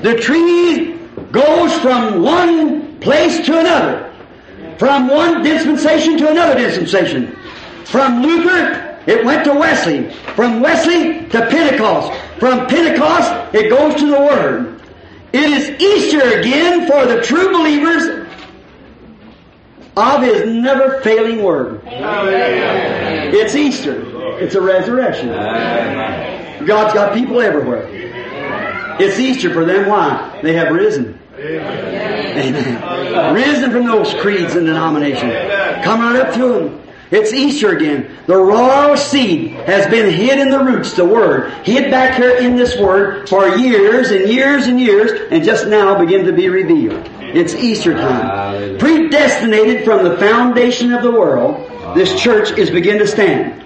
The tree goes from one place to another. From one dispensation to another dispensation. From Luther, it went to Wesley. From Wesley to Pentecost. From Pentecost, it goes to the Word. It is Easter again for the true believers of His never-failing Word. Amen. It's Easter. It's a resurrection. Amen. God's got people everywhere. It's Easter for them. Why? They have risen. Amen. Risen from those creeds and denominations. Come right up to them. It's Easter again. The royal seed has been hid in the roots, the Word. Hid back here in this Word for years and years and years, and just now begin to be revealed. It's Easter time. Predestinated from the foundation of the world, this church is beginning to stand.